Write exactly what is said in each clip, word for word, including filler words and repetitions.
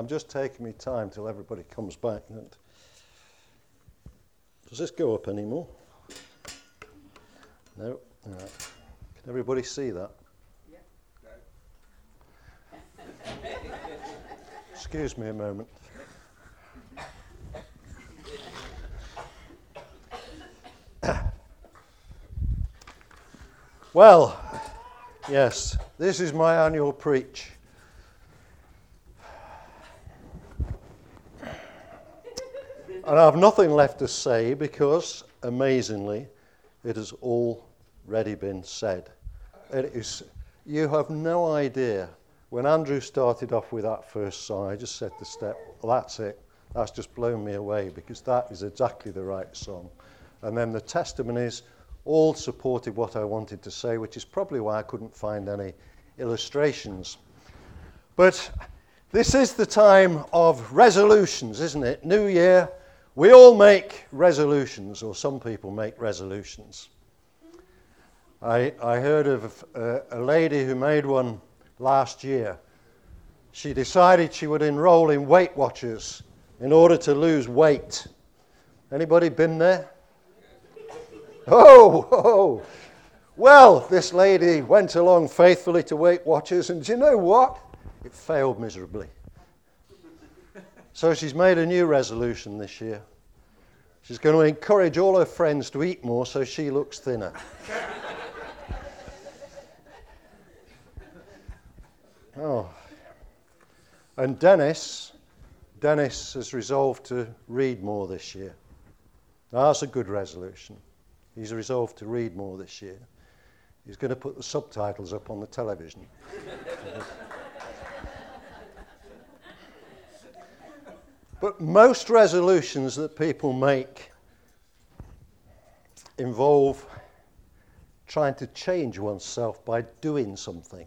I'm just taking me time till everybody comes back. And does this go up anymore? No. All right. Can everybody see that? Yeah. No. Excuse me a moment. Well, yes, this is my annual preach. And I have nothing left to say because, amazingly, it has already been said. It is, you have no idea. When Andrew started off with that first song, I just said to Steph, well, that's it. That's just blown me away because that is exactly the right song. And then the testimonies all supported what I wanted to say, which is probably why I couldn't find any illustrations. But this is the time of resolutions, isn't it? New Year, we all make resolutions, or some people make resolutions. I, I heard of a, a lady who made one last year. She decided she would enroll in Weight Watchers in order to lose weight. Anybody been there? Oh, oh, well, this lady went along faithfully to Weight Watchers, and do you know what? It failed miserably. So she's made a new resolution this year. She's going to encourage all her friends to eat more so she looks thinner. Oh, and Dennis, Dennis has resolved to read more this year. Now, that's a good resolution. He's resolved to read more this year. He's going to put the subtitles up on the television. But most resolutions that people make involve trying to change oneself by doing something.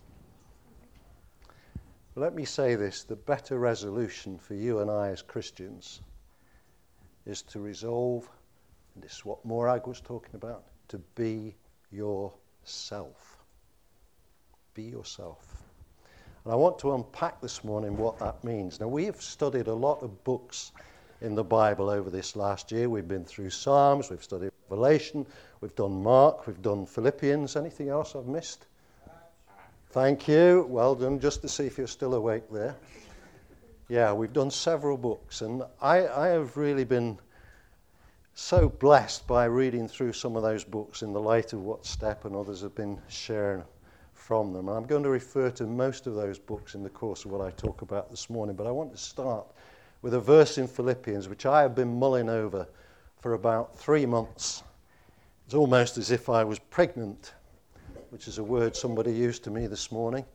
Let me say this, the better resolution for you and I as Christians is to resolve, and this is what Morag was talking about, to be yourself. Be yourself. And I want to unpack this morning what that means. Now, we have studied a lot of books in the Bible over this last year. We've been through Psalms, we've studied Revelation, we've done Mark, we've done Philippians. Anything else I've missed? Thank you. Well done, just to see if you're still awake there. Yeah, we've done several books, and I, I have really been so blessed by reading through some of those books in the light of what Step and others have been sharing from them. And I'm going to refer to most of those books in the course of what I talk about this morning, but I want to start with a verse in Philippians, which I have been mulling over for about three months. It's almost as if I was pregnant, which is a word somebody used to me this morning.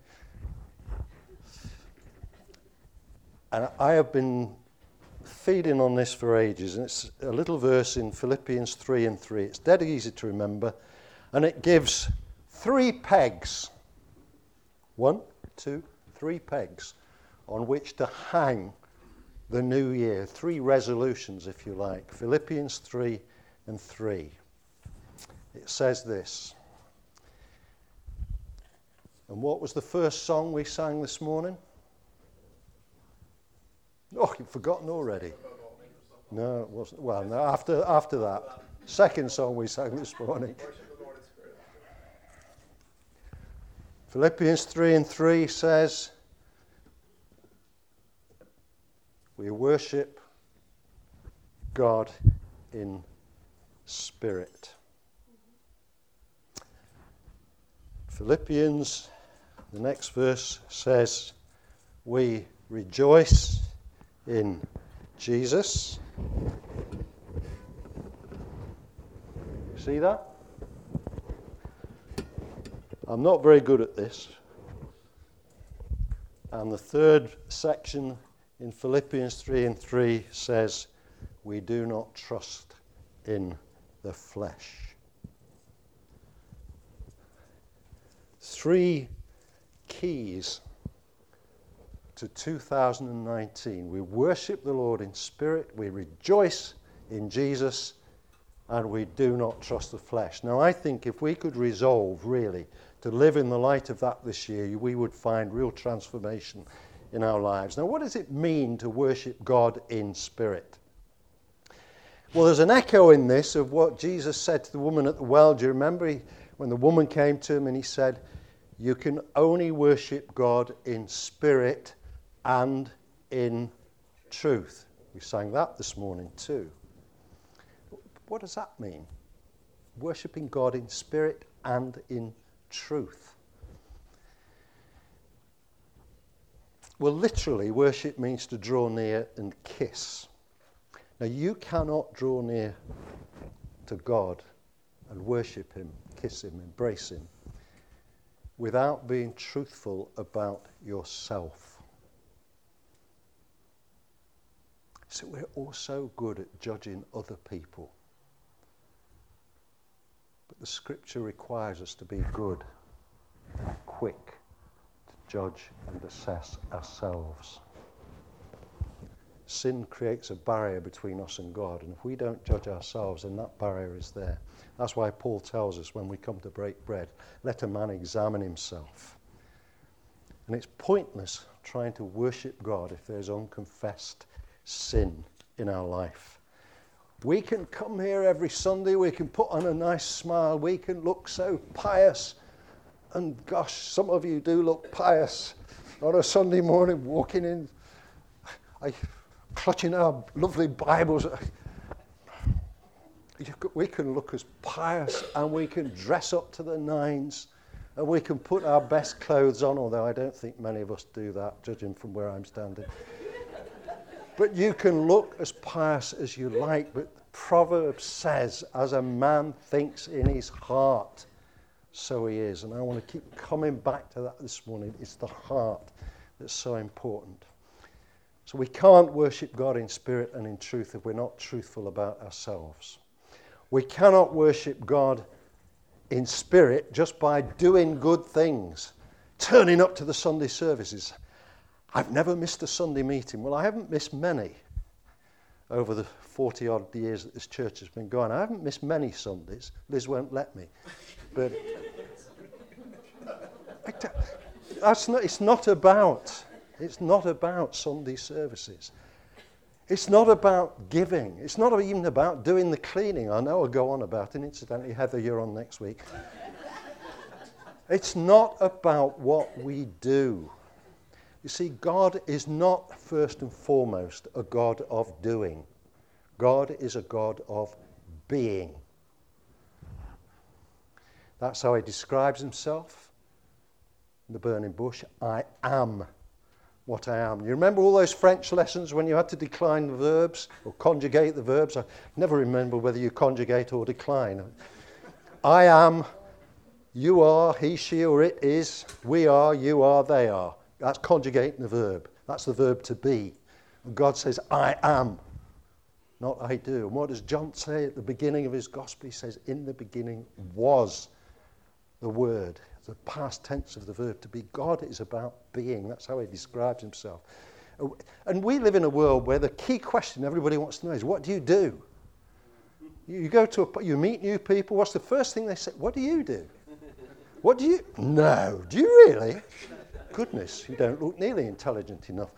And I have been feeding on this for ages, and it's a little verse in Philippians three and three. It's dead easy to remember, and it gives three pegs, one, two, three pegs on which to hang the new year, three resolutions, if you like. Philippians three and three. It says this. And what was the first song we sang this morning? Oh, you've forgotten already. No, it wasn't. Well, no, after, after that. Second song we sang this morning. Philippians three and three says, we worship God in spirit. Philippians, the next verse says, we rejoice in Jesus. See that? I'm not very good at this. And the third section in Philippians three and three says, we do not trust in the flesh. Three keys to two thousand nineteen. We worship the Lord in spirit, we rejoice in Jesus, and we do not trust the flesh. Now, I think if we could resolve, really, to live in the light of that this year, we would find real transformation in our lives. Now, what does it mean to worship God in spirit? Well, there's an echo in this of what Jesus said to the woman at the well. Do you remember he, when the woman came to him and he said, you can only worship God in spirit and in truth. We sang that this morning too. What does that mean? Worshipping God in spirit and in truth. Well, literally, worship means to draw near and kiss. Now, you cannot draw near to God and worship him, kiss him, embrace him, without being truthful about yourself. So we're all so good at judging other people. But the scripture requires us to be good and quick to judge and assess ourselves. Sin creates a barrier between us and God, and if we don't judge ourselves, then that barrier is there. That's why Paul tells us when we come to break bread, let a man examine himself. And it's pointless trying to worship God if there's unconfessed sin in our life. We can come here every Sunday, we can put on a nice smile, we can look so pious, and gosh, some of you do look pious on a Sunday morning walking in, I, clutching our lovely Bibles. We can look as pious and we can dress up to the nines and we can put our best clothes on, although I don't think many of us do that, judging from where I'm standing. But you can look as pious as you like, but the proverb says, as a man thinks in his heart, so he is. And I want to keep coming back to that this morning. It's the heart that's so important. So we can't worship God in spirit and in truth if we're not truthful about ourselves. We cannot worship God in spirit just by doing good things, turning up to the Sunday services. I've never missed a Sunday meeting. Well, I haven't missed many over the forty-odd years that this church has been going. I haven't missed many Sundays. Liz won't let me. But that's not, it's not about, it's not about Sunday services. It's not about giving. It's not even about doing the cleaning. I know I'll go on about it. Incidentally, Heather, you're on next week. It's not about what we do. You see, God is not first and foremost a God of doing. God is a God of being. That's how he describes himself in the burning bush. I am what I am. You remember all those French lessons when you had to decline the verbs or conjugate the verbs? I never remember whether you conjugate or decline. I am, you are, he, she, or it is, we are, you are, they are. That's conjugating the verb. That's the verb to be. And God says, I am, not I do. And what does John say at the beginning of his gospel? He says, in the beginning was the word. The past tense of the verb to be. God is about being. That's how he describes himself. And we live in a world where the key question everybody wants to know is, what do you do? You go to a, you meet new people. What's the first thing they say? What do you do? What do you? No. Do you really? Goodness, you don't look nearly intelligent enough.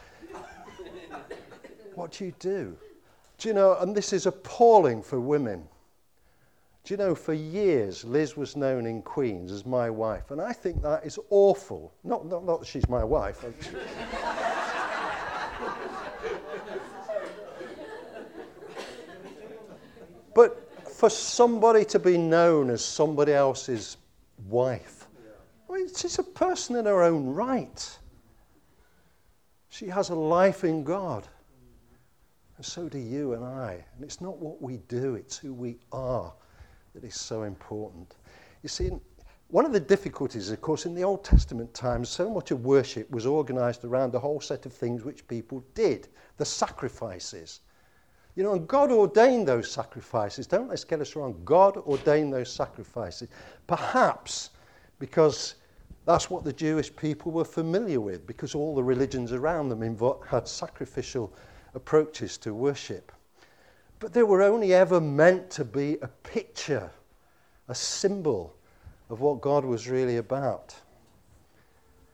What do you do? Do you know? And this is appalling for women. Do you know, for years, Liz was known in Queens as my wife, and I think that is awful. Not, not, not that she's my wife. But for somebody to be known as somebody else's wife, I mean, she's a person in her own right. She has a life in God. And so do you and I. And it's not what we do, it's who we are that is so important. You see, one of the difficulties, of course, in the Old Testament times, so much of worship was organised around a whole set of things which people did, the sacrifices. You know, and God ordained those sacrifices. Don't let's get us wrong. God ordained those sacrifices. Perhaps because that's what the Jewish people were familiar with, because all the religions around them invo- had sacrificial approaches to worship. But they were only ever meant to be a picture, a symbol of what God was really about.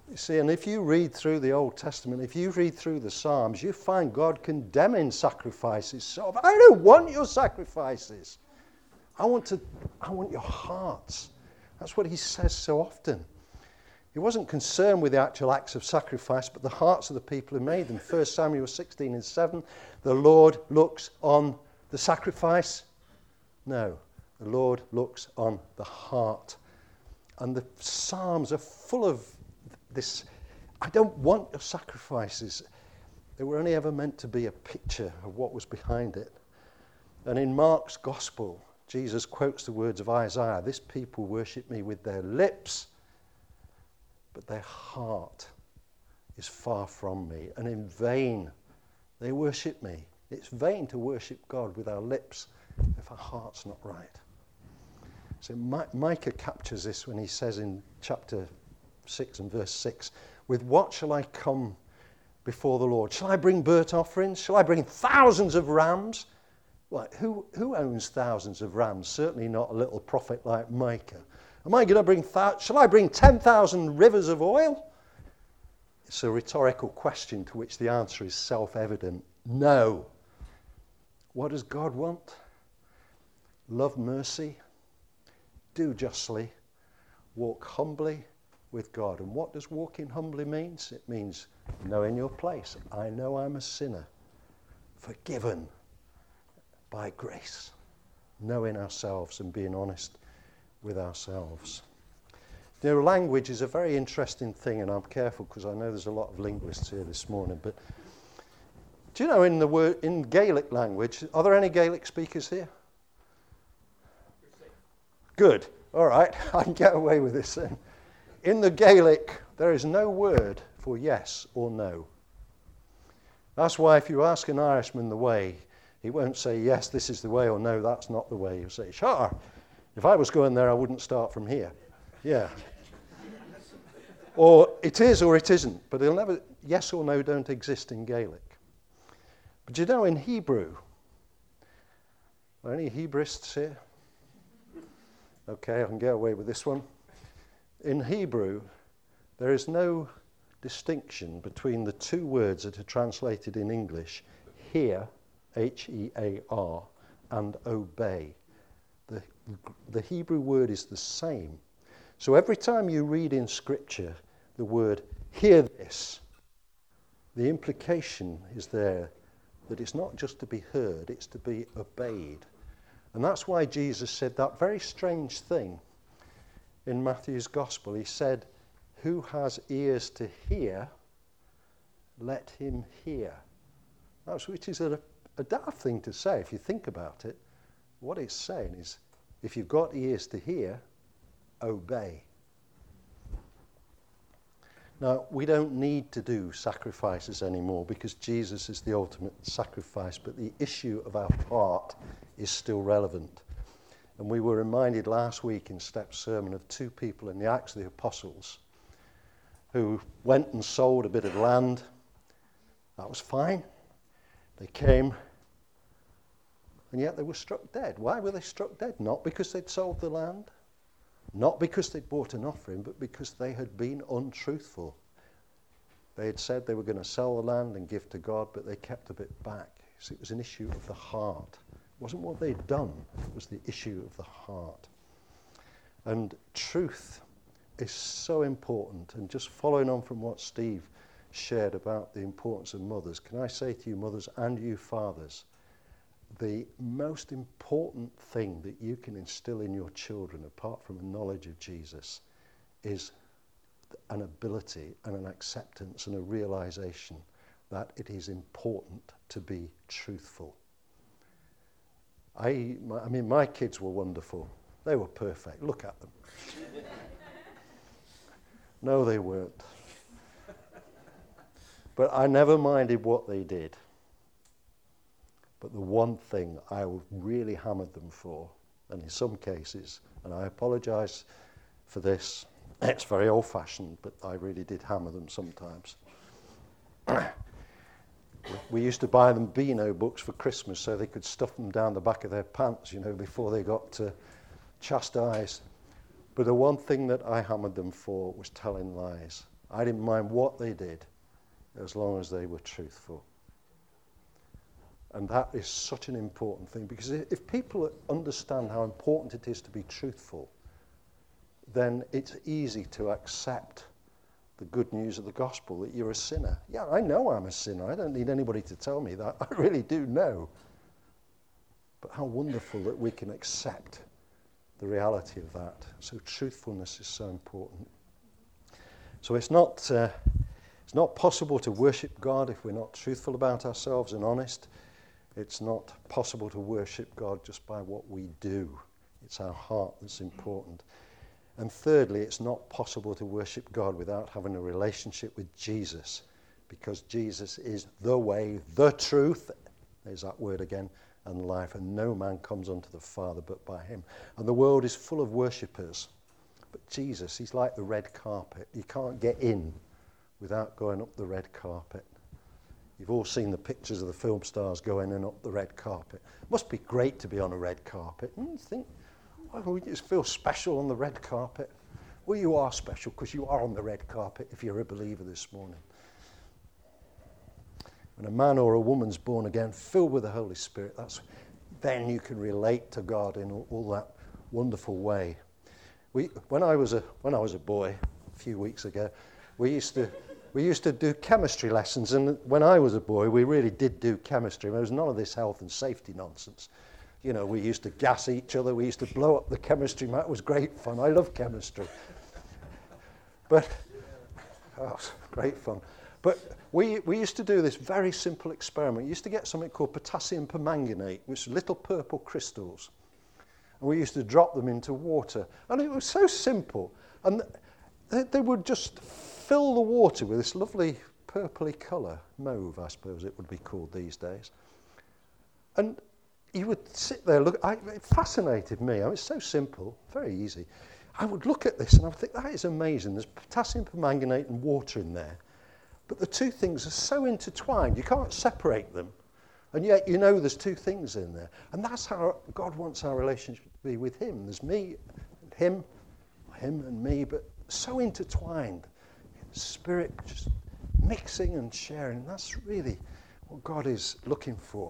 You see, and if you read through the Old Testament, if you read through the Psalms, you find God condemning sacrifices. So I don't want your sacrifices. I want to, I want your hearts. That's what he says so often. He wasn't concerned with the actual acts of sacrifice, but the hearts of the people who made them. First Samuel sixteen and seven, the Lord looks on the sacrifice. No, the Lord looks on the heart. And the Psalms are full of this, I don't want your sacrifices. They were only ever meant to be a picture of what was behind it. And in Mark's Gospel, Jesus quotes the words of Isaiah, this people worship me with their lips, but their heart is far from me, and in vain they worship me. It's vain to worship God with our lips if our heart's not right. So Micah captures this when he says in chapter six and verse six, with what shall I come before the Lord? Shall I bring burnt offerings? Shall I bring thousands of rams? Well, who, who owns thousands of rams? Certainly not a little prophet like Micah. Am I going to bring, th- shall I bring ten thousand rivers of oil? It's a rhetorical question to which the answer is self-evident. No. What does God want? Love mercy, do justly, walk humbly with God. And what does walking humbly means? It means knowing your place. I know I'm a sinner, forgiven by grace, knowing ourselves and being honest with ourselves. You know, language is a very interesting thing, and I'm careful because I know there's a lot of linguists here this morning, but do you know in the word in Gaelic language, are there any Gaelic speakers here? Good. All right, I can get away with this then. In the Gaelic, there is no word for yes or no. That's why if you ask an Irishman the way, he won't say, yes, this is the way, or no, that's not the way. He'll say, sure. If I was going there, I wouldn't start from here. Yeah. Or it is or it isn't, but he'll never, yes or no don't exist in Gaelic. But you know, in Hebrew, are any Hebraists here? Okay, I can get away with this one. In Hebrew, there is no distinction between the two words that are translated in English, hear, H E A R, and obey. The, the Hebrew word is the same. So every time you read in Scripture the word, hear this, the implication is there that it's not just to be heard, it's to be obeyed. And that's why Jesus said that very strange thing in Matthew's Gospel. He said, who has ears to hear, let him hear. That's, which is a, a daft thing to say if you think about it. What it's saying is, if you've got ears to hear, obey. Now, we don't need to do sacrifices anymore because Jesus is the ultimate sacrifice, but the issue of our heart is still relevant. And we were reminded last week in Step's sermon of two people in the Acts of the Apostles who went and sold a bit of land. That was fine. They came, and yet they were struck dead. Why were they struck dead? Not because they'd sold the land, not because they'd bought an offering, but because they had been untruthful. They had said they were going to sell the land and give to God, but they kept a bit back. So it was an issue of the heart. It wasn't what they'd done, it was the issue of the heart. And truth is so important. And just following on from what Steve shared about the importance of mothers, can I say to you mothers and you fathers, the most important thing that you can instill in your children, apart from a knowledge of Jesus, is an ability and an acceptance and a realization that it is important to be truthful. I, my, I mean, my kids were wonderful. They were perfect. Look at them. No, they weren't. But I never minded what they did. But the one thing I really hammered them for, and in some cases, and I apologise for this, it's very old-fashioned, but I really did hammer them sometimes. We used to buy them Beano books for Christmas so they could stuff them down the back of their pants, you know, before they got uh, chastised. But the one thing that I hammered them for was telling lies. I didn't mind what they did as long as they were truthful. And that is such an important thing, because if people understand how important it is to be truthful, then it's easy to accept the good news of the gospel, that you're a sinner. Yeah, I know I'm a sinner. I don't need anybody to tell me that. I really do know. But how wonderful that we can accept the reality of that. So truthfulness is so important. So it's not, uh, it's not possible to worship God if we're not truthful about ourselves and honest. It's not possible to worship God just by what we do. It's our heart that's important. And thirdly, it's not possible to worship God without having a relationship with Jesus, because Jesus is the way, the truth, there's that word again, and life, and no man comes unto the Father but by him. And the world is full of worshippers, but Jesus, he's like the red carpet. You can't get in without going up the red carpet. You've all seen the pictures of the film stars going in up the red carpet. It must be great to be on a red carpet. And you think, oh, you just feel special on the red carpet. Well, you are special because you are on the red carpet if you're a believer this morning. When a man or a woman's born again, filled with the Holy Spirit, that's then you can relate to God in all, all that wonderful way. We, when I was a when I was a boy, a few weeks ago, we used to we used to do chemistry lessons, and when I was a boy, we really did do chemistry. There was none of this health and safety nonsense. You know, we used to gas each other. We used to blow up the chemistry mat. It was great fun. I love chemistry. But, oh, great fun. But we, we used to do this very simple experiment. We used to get something called potassium permanganate, which are little purple crystals. And we used to drop them into water. And it was so simple. And they, they would just fill the water with this lovely purpley colour, mauve, I suppose it would be called these days. And you would sit there, look. I, it fascinated me. I mean, it's so simple, very easy. I would look at this and I would think, that is amazing. There's potassium permanganate and water in there. But the two things are so intertwined, you can't separate them. And yet you know there's two things in there. And that's how God wants our relationship to be with him. There's me and him, him and me, but so intertwined. Spirit just mixing and sharing. That's really what God is looking for.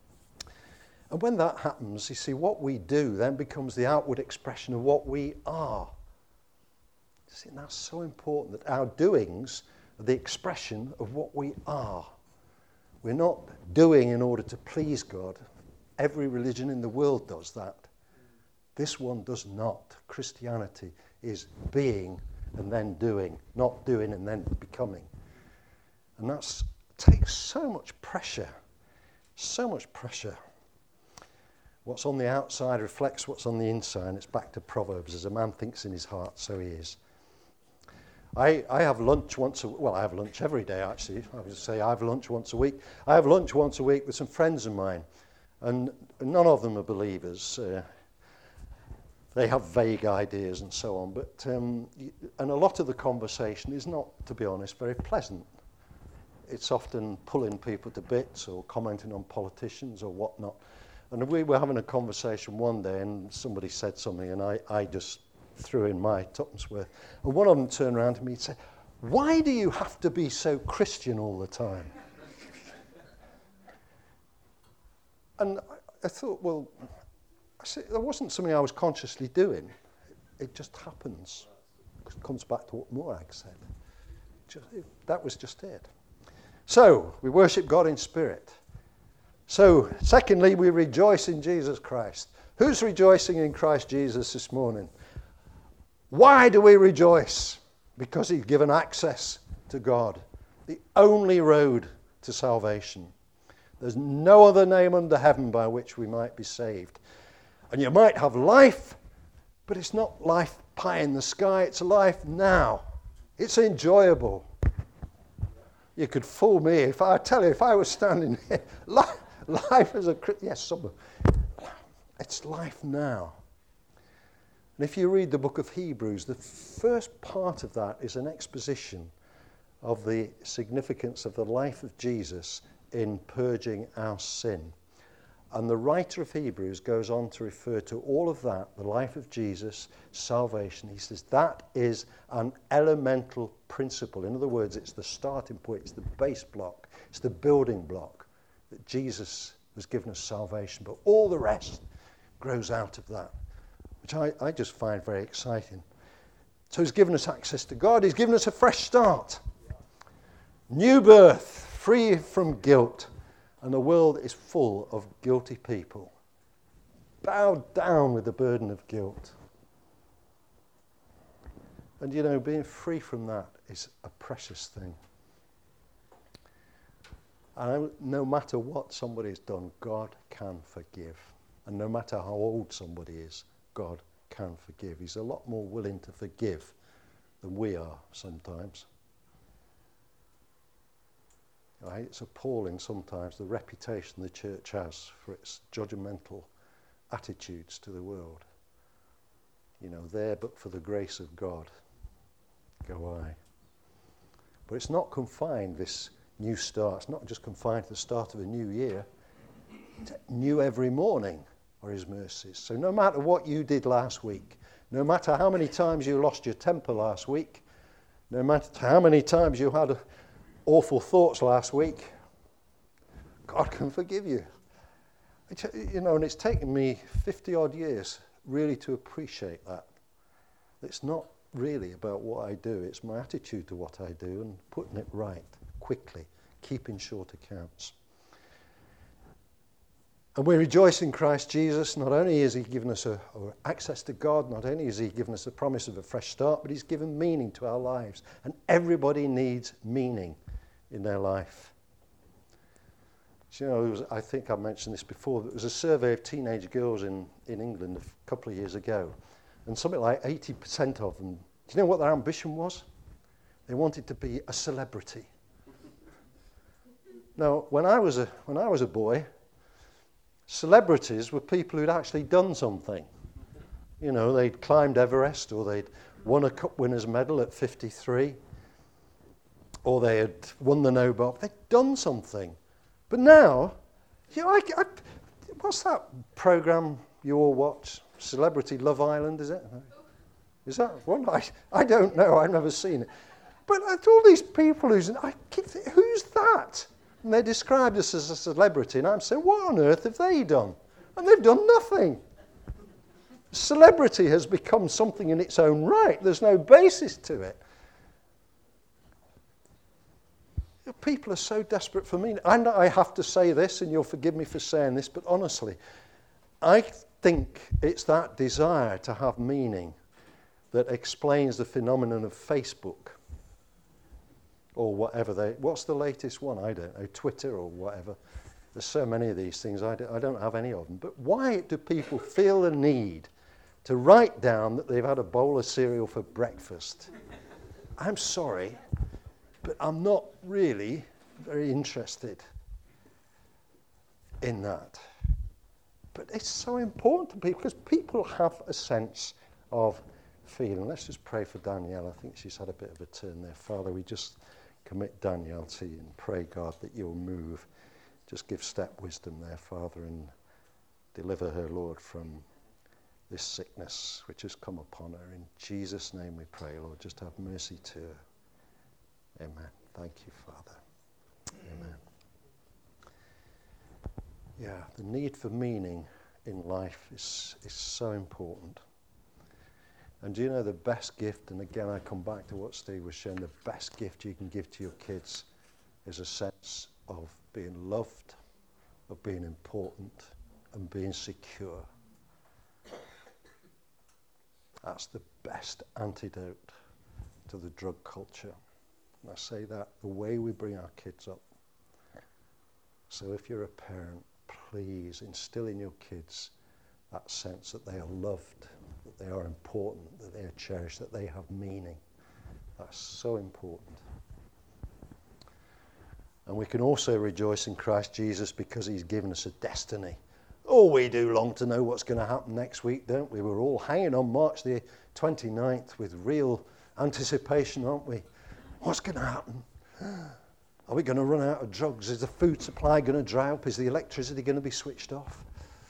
And when that happens, you see, what we do then becomes the outward expression of what we are. See, and that's so important, that our doings are the expression of what we are. We're not doing in order to please God. Every religion in the world does that. This one does not. Christianity is being and then doing, not doing and then becoming. And that takes so much pressure, so much pressure. What's on the outside reflects what's on the inside. And it's back to Proverbs. As a man thinks in his heart, so he is. I, I have lunch once a well, I have lunch every day, actually. I would say I have lunch once a week. I have lunch once a week with some friends of mine. And none of them are believers. Uh, they have vague ideas and so on. But um, and a lot of the conversation is not, to be honest, very pleasant. It's often pulling people to bits or commenting on politicians or whatnot. And we were having a conversation one day and somebody said something and I, I just threw in my tuppence worth. And one of them turned around to me and said, "Why do you have to be so Christian all the time?" And I, I thought, well, I said, that wasn't something I was consciously doing. It, it just happens. It comes back to what Morag said. Just, it, that was just it. So, we worship God in spirit. So, secondly, we rejoice in Jesus Christ. Who's rejoicing in Christ Jesus this morning? Why do we rejoice? Because he's given access to God, the only road to salvation. There's no other name under heaven by which we might be saved. And you might have life, but it's not life pie in the sky, it's life now. It's enjoyable. You could fool me if I tell you, if I was standing here, life, Life as a yes, some, it's life now. And if you read the book of Hebrews, the first part of that is an exposition of the significance of the life of Jesus in purging our sin. And the writer of Hebrews goes on to refer to all of that, the life of Jesus, salvation. He says that is an elemental principle. In other words, it's the starting point, it's the base block, it's the building block that Jesus has given us salvation. But all the rest grows out of that, which I, I just find very exciting. So he's given us access to God. He's given us a fresh start. New birth, free from guilt. And the world is full of guilty people, bowed down with the burden of guilt. And you know, being free from that is a precious thing. And no matter what somebody's done, God can forgive. And no matter how old somebody is, God can forgive. He's a lot more willing to forgive than we are sometimes. Right? It's appalling sometimes the reputation the church has for its judgmental attitudes to the world. You know, there but for the grace of God go I. But it's not confined, this new start. It's not just confined to the start of a new year. It's new every morning are his mercies. So no matter what you did last week, no matter how many times you lost your temper last week, no matter how many times you had a awful thoughts last week, God can forgive you. You know, and it's taken me fifty odd years really to appreciate that. It's not really about what I do, it's my attitude to what I do and putting it right quickly, keeping short accounts. And we rejoice in Christ Jesus. Not only has he given us a, a access to God, not only has he given us a promise of a fresh start, but he's given meaning to our lives. And everybody needs meaning in their life. So, you know, there was, I think I mentioned this before, but there was a survey of teenage girls in, in England a couple of years ago, and something like eighty percent of them, do you know what their ambition was? They wanted to be a celebrity. Now, when I was a when I was a boy, celebrities were people who'd actually done something. You know, they'd climbed Everest, or they'd won a cup winners medal at fifty-three, or they had won the Nobel. They'd done something. But now, you know, I, I, what's that program you all watch? Celebrity Love Island, is it? Is that one? I, I don't know. I've never seen it. But all these people who's, I keep thinking, who's that? And they're described as a celebrity, and I'm saying, what on earth have they done? And they've done nothing. Celebrity has become something in its own right. There's no basis to it. People are so desperate for meaning. And I have to say this, and you'll forgive me for saying this, but honestly, I think it's that desire to have meaning that explains the phenomenon of Facebook or whatever they, what's the latest one? I don't know, Twitter or whatever. There's so many of these things, I don't, I don't have any of them. But why do people feel the need to write down that they've had a bowl of cereal for breakfast? I'm sorry, but I'm not really very interested in that. But it's so important to people because people have a sense of feeling. Let's just pray for Danielle. I think she's had a bit of a turn there. Father, we just commit Danielle to you and pray, God, that you'll move. Just give step wisdom there, Father, and deliver her, Lord, from this sickness which has come upon her. In Jesus' name we pray, Lord. Just have mercy to her. Amen. Thank you, Father. Amen. Yeah, the need for meaning in life is, is so important. And do you know the best gift, and again I come back to what Steve was saying, the best gift you can give to your kids is a sense of being loved, of being important, and being secure. That's the best antidote to the drug culture. And I say that the way we bring our kids up. So if you're a parent, please instill in your kids that sense that they are loved, that they are important, that they are cherished, that they have meaning. That's so important. And we can also rejoice in Christ Jesus because he's given us a destiny. Oh, we do long to know what's going to happen next week, don't we? We're all hanging on March the twenty-ninth with real anticipation, aren't we? What's going to happen? Are we going to run out of drugs? Is the food supply going to dry up? Is the electricity going to be switched off?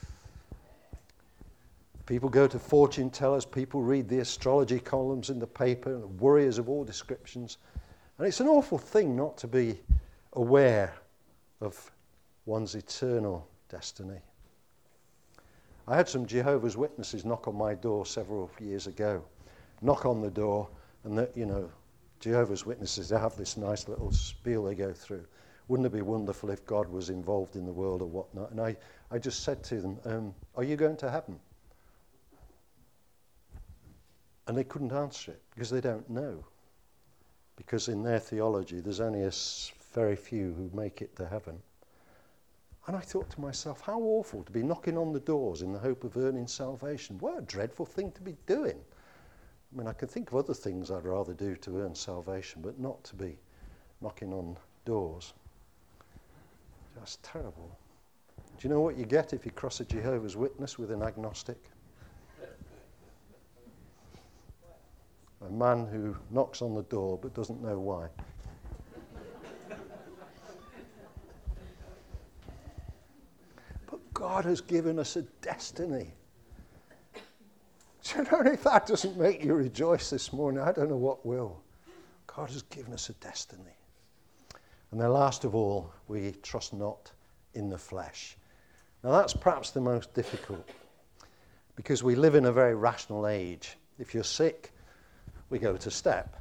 People go to fortune tellers, people read the astrology columns in the paper, and warriors of all descriptions. And it's an awful thing not to be aware of one's eternal destiny. I had some Jehovah's Witnesses knock on my door several years ago. Knock on the door, and that, you know, Jehovah's Witnesses, they have this nice little spiel they go through. Wouldn't it be wonderful if God was involved in the world or whatnot? And I, I just said to them, um, are you going to heaven? And they couldn't answer it because they don't know. Because in their theology, there's only a s- very few who make it to heaven. And I thought to myself, how awful to be knocking on the doors in the hope of earning salvation. What a dreadful thing to be doing. I mean, I can think of other things I'd rather do to earn salvation, but not to be knocking on doors. That's terrible. Do you know what you get if you cross a Jehovah's Witness with an agnostic? A man who knocks on the door but doesn't know why. But God has given us a destiny. Do you know, if that doesn't make you rejoice this morning, I don't know what will. God has given us a destiny. And then last of all, we trust not in the flesh. Now that's perhaps the most difficult, because we live in a very rational age. If you're sick, we go to step.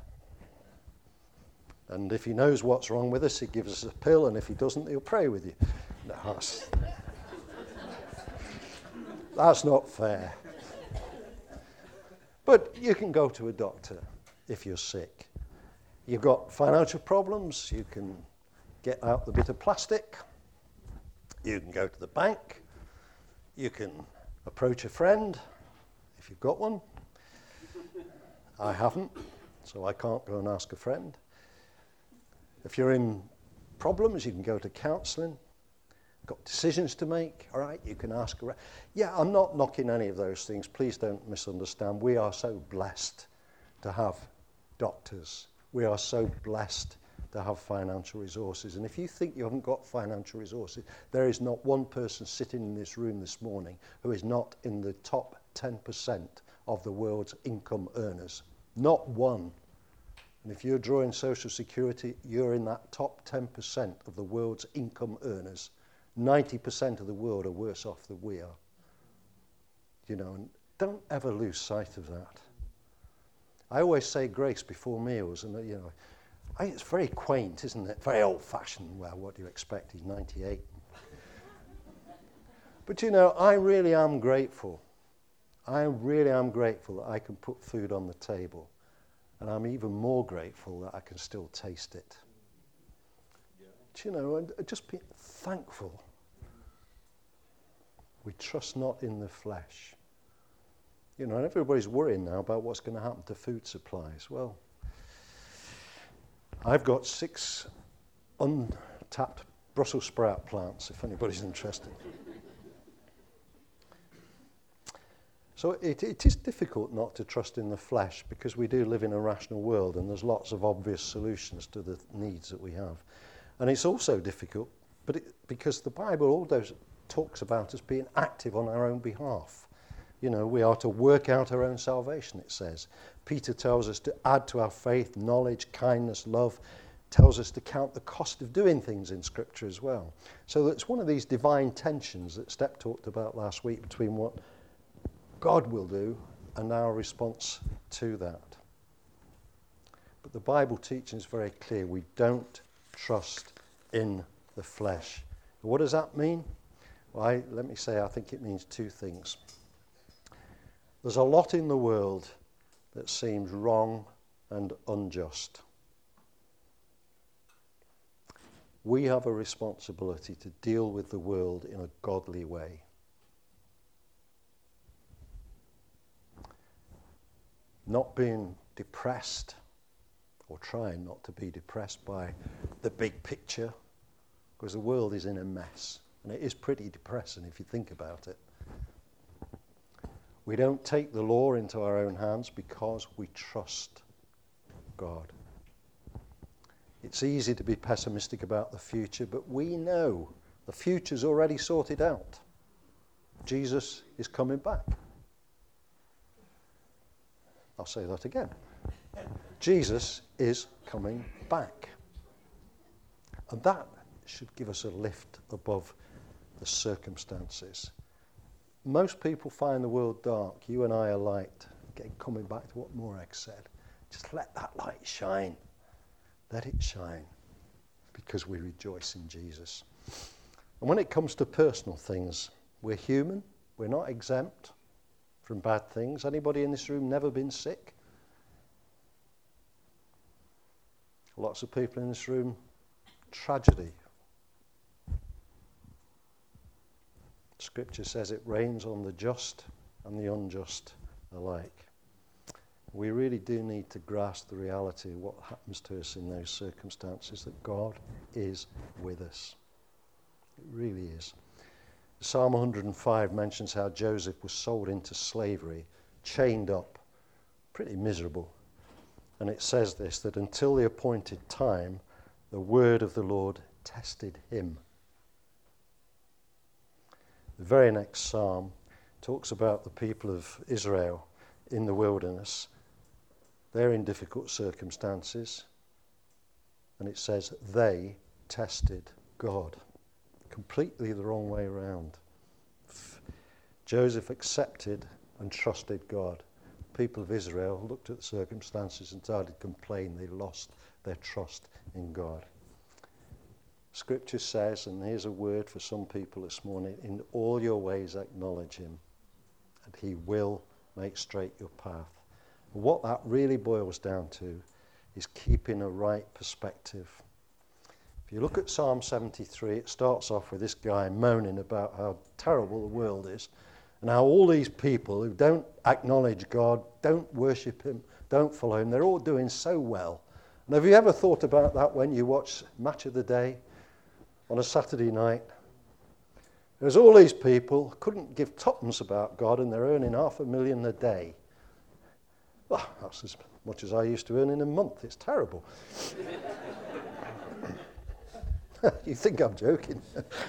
And if he knows what's wrong with us, he gives us a pill, and if he doesn't, he'll pray with you. No, that's, that's not fair. But you can go to a doctor if you're sick. You've got financial problems, you can get out the bit of plastic, you can go to the bank, you can approach a friend if you've got one. I haven't, so I can't go and ask a friend. If you're in problems, you can go to counselling. Got decisions to make, all right, you can ask around. Yeah, I'm not knocking any of those things. Please don't misunderstand. We are so blessed to have doctors. We are so blessed to have financial resources. And if you think you haven't got financial resources, there is not one person sitting in this room this morning who is not in the top ten percent of the world's income earners. Not one. And if you're drawing Social Security, you're in that top ten percent of the world's income earners. ninety percent of the world are worse off than we are. You know, and don't ever lose sight of that. I always say grace before meals, and you know, I, it's very quaint, isn't it? Very old-fashioned. Well, what do you expect? He's ninety-eight. But you know, I really am grateful. I really am grateful that I can put food on the table, and I'm even more grateful that I can still taste it. Yeah. Do you know, and just be thankful. We trust not in the flesh. You know, and everybody's worrying now about what's going to happen to food supplies. Well, I've got six untapped Brussels sprout plants, if anybody's interested. So it, it is difficult not to trust in the flesh, because we do live in a rational world and there's lots of obvious solutions to the needs that we have. And it's also difficult but it, because the Bible always talks about us being active on our own behalf. You know, we are to work out our own salvation, it says. Peter tells us to add to our faith knowledge, kindness, love. Tells us to count the cost of doing things in Scripture as well. So it's one of these divine tensions that Step talked about last week between what God will do and our response to that. But the Bible teaching is very clear. We don't trust in the flesh. What does that mean? Well, I, let me say, I think it means two things. There's a lot in the world that seems wrong and unjust. We have a responsibility to deal with the world in a godly way. Not being depressed, or trying not to be depressed by the big picture, because the world is in a mess, and it is pretty depressing if you think about it. We don't take the law into our own hands because we trust God. It's easy to be pessimistic about the future, but we know the future's already sorted out. Jesus is coming back. I'll say that again. Jesus is coming back. And that should give us a lift above the circumstances. Most people find the world dark. You and I are light. Again, coming back to what Morag said. Just let that light shine. Let it shine. Because we rejoice in Jesus. And when it comes to personal things, we're human. We're not exempt from bad things. Anybody in this room never been sick? Lots of people in this room, tragedy. Scripture says it rains on the just and the unjust alike. We really do need to grasp the reality of what happens to us in those circumstances, that God is with us. It really is. Psalm one hundred five mentions how Joseph was sold into slavery, chained up, pretty miserable. And it says this, that until the appointed time, the word of the Lord tested him. The very next psalm talks about the people of Israel in the wilderness. They're in difficult circumstances. And it says, they tested God. Completely the wrong way around. Joseph accepted and trusted God. People of Israel looked at the circumstances and started to complain. They lost their trust in God. Scripture says, and here's a word for some people this morning, in all your ways acknowledge him, and he will make straight your path. And what that really boils down to is keeping a right perspective. If you look at Psalm seventy-three, it starts off with this guy moaning about how terrible the world is, and how all these people who don't acknowledge God, don't worship him, don't follow him, they're all doing so well. And have you ever thought about that when you watch Match of the Day on a Saturday night? There's all these people, couldn't give tuppence about God, and they're earning half a million a day. Well, that's as much as I used to earn in a month. It's terrible. You think I'm joking.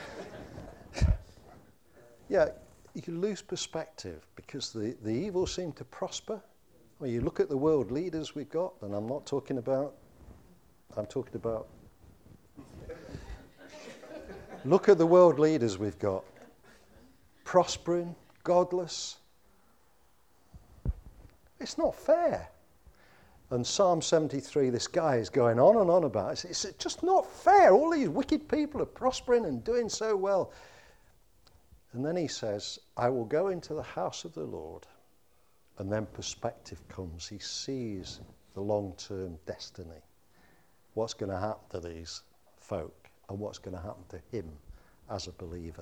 Yeah, you lose perspective because the, the evil seem to prosper. When you look at the world leaders we've got, and I'm not talking about, I'm talking about, look at the world leaders we've got. Prospering, godless. It's not fair. And Psalm seventy-three, this guy is going on and on about it. It's just not fair. All these wicked people are prospering and doing so well. And then he says, I will go into the house of the Lord. And then perspective comes. He sees the long-term destiny. What's going to happen to these folk and what's going to happen to him as a believer.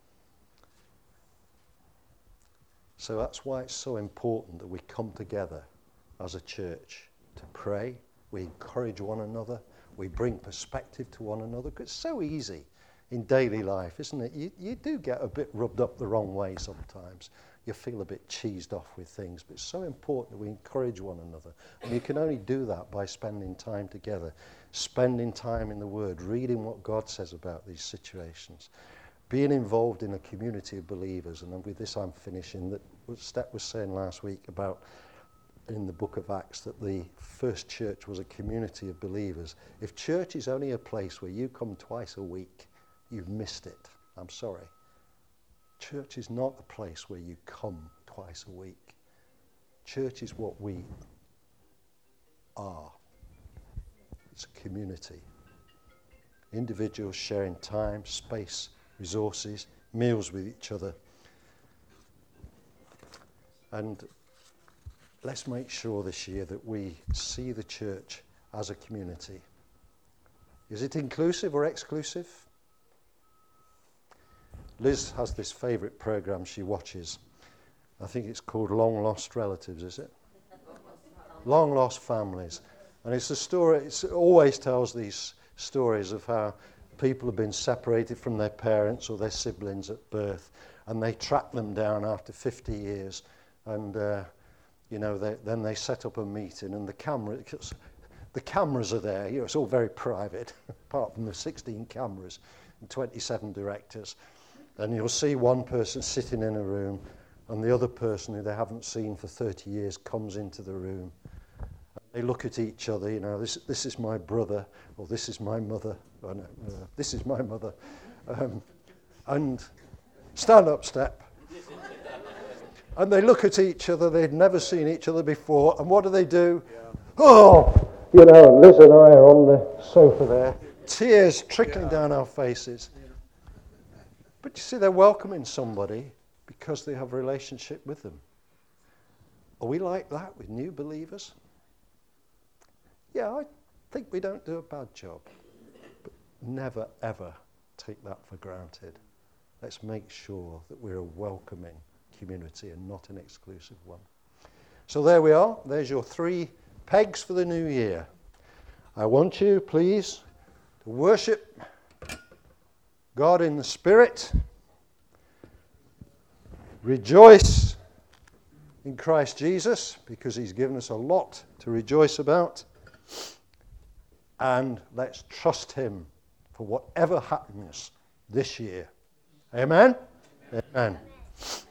So that's why it's so important that we come together as a church to pray. We encourage one another. We bring perspective to one another. Because it's so easy in daily life, isn't it? You, you do get a bit rubbed up the wrong way sometimes. You feel a bit cheesed off with things. But it's so important that we encourage one another. And you can only do that by spending time together. Spending time in the Word. Reading what God says about these situations. Being involved in a community of believers. And with this I'm finishing. That what Steph was saying last week about in the book of Acts that the first church was a community of believers. If church is only a place where you come twice a week, you've missed it. I'm sorry. Church is not a place where you come twice a week. Church is what we are. It's a community. Individuals sharing time, space, resources, meals with each other. And let's make sure this year that we see the church as a community. Is it inclusive or exclusive? Liz has this favourite programme she watches. I think it's called Long Lost Relatives, is it? Long Lost Families. And it's a story, it always tells these stories of how people have been separated from their parents or their siblings at birth, and they track them down after fifty years, and uh, you know, they, then they set up a meeting, and the camera, the cameras are there. You know, it's all very private, apart from the sixteen cameras and twenty-seven directors. And you'll see one person sitting in a room, and the other person who they haven't seen for thirty years comes into the room. They look at each other, you know, this, this is my brother, or this is my mother, oh no, uh, this is my mother. Um, and stand up, step. And they look at each other, they'd never seen each other before, and what do they do? Yeah. Oh, you know, Liz and I are on the sofa there, tears trickling yeah. down our faces. Yeah. But you see, they're welcoming somebody because they have a relationship with them. Are we like that with new believers? Yeah, I think we don't do a bad job. But never, ever take that for granted. Let's make sure that we're a welcoming community and not an exclusive one. So there we are. There's your three pegs for the new year. I want you, please, to worship God in the Spirit. Rejoice in Christ Jesus, because he's given us a lot to rejoice about. And let's trust him for whatever happens this year. Amen? Amen. Amen.